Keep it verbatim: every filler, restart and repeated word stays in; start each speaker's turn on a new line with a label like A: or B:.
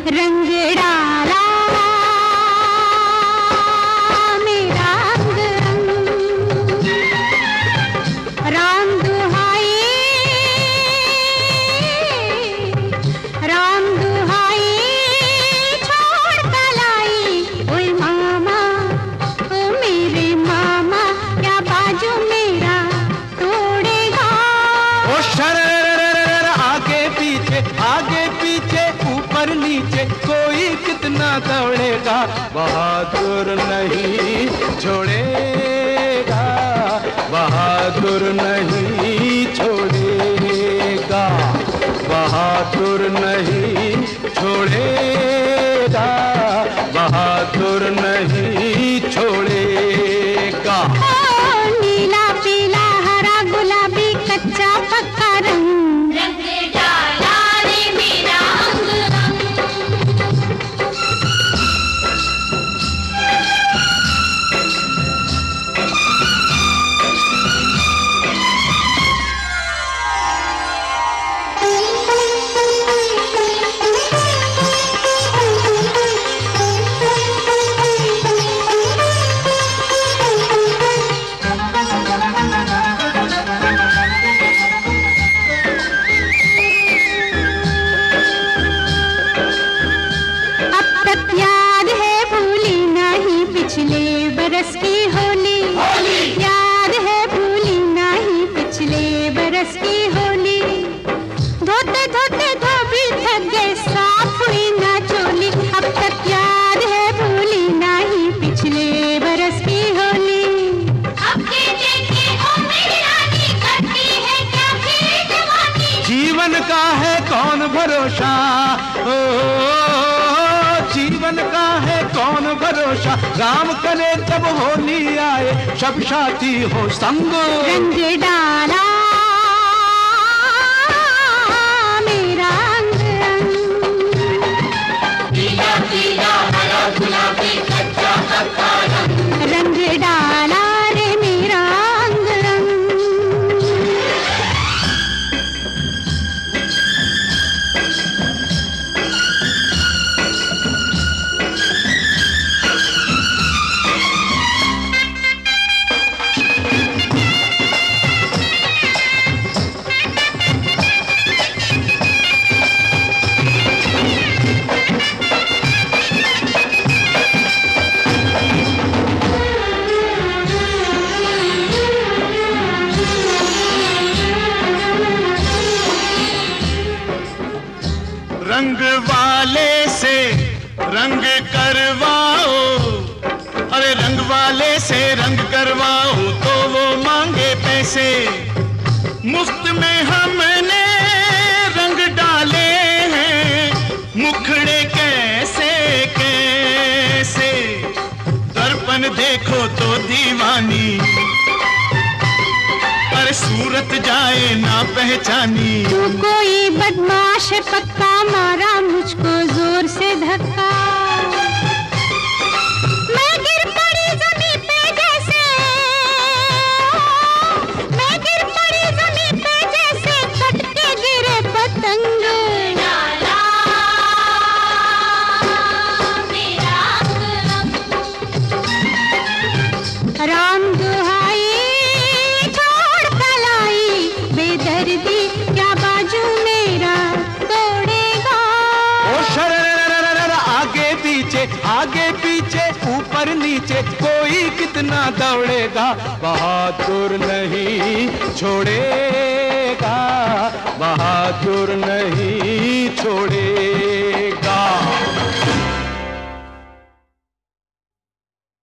A: रंग डाला मेरा अंग अंग, राम दुहाई राम दुहाई छोड़ कलाई। ओए मामा ओ मेरे मामा, क्या बाजू मेरा तोड़ेगा।
B: ओ शर आगे पीछे आगे पीछे ऊपर नीचे कोई कितना दौड़ेगा, बहादुर नहीं छोड़ेगा, बहादुर नहीं छोड़ेगा, बहादुर नहीं छोड़ेगा, बहादुर नहीं छोड़ेगा।
A: ओ नीला पीला हरा गुलाबी कच्चा पक्का रंग,
C: रंग डाला रे मेरा अंग अंग।
A: अब तक याद है भूली नहीं पिछले बरस की होली, याद है भूली नहीं पिछले बरस की होली। धोते धोते धोबी थक गए साफ हुई ना चोली, अब तक याद है भूली नहीं पिछले बरस की होली।
C: अब के देखे ओ मेरी रानी, करती है क्या फिर जवानी।
B: जीवन का है कौन भरोसा, ओ जीवन का है कौन भरोसा, राम करे जब होली आए सब साथी हो संग।
A: रंग डाला मेरा अंग अंग,
C: पीला पीला हरा गुलाबी कच्चा पक्का रंग।
A: रंग डाला रे मेरा अंग अंग।
B: रंग वाले से रंग करवाओ, अरे रंग वाले से रंग करवाओ तो वो मांगे पैसे। मुफ्त में हमने रंग डाले हैं, मुखड़े कैसे कैसे, दर्पण देखो तो दीवानी, अरे सूरत जाए ना पहचानी।
A: तू कोई बदमाश है पक्का, मारा मुझको जोर से धक्का, मैं गिर पड़ी जमीन पे जैसे, मैं गिर पड़ी जमीन पे जैसे कट के गिरे पतंग।
C: डाला मेरा अंग अंग।
A: राम दुहाई छोड़ कलाई, बेदर्दी क्या बाजू मेरा तोड़ेगा।
B: ओ शर आगे पीछे आगे पीछे ऊपर नीचे कोई कितना दौड़ेगा, बहादुर नहीं छोड़ेगा, बहादुर नहीं छोड़ेगा।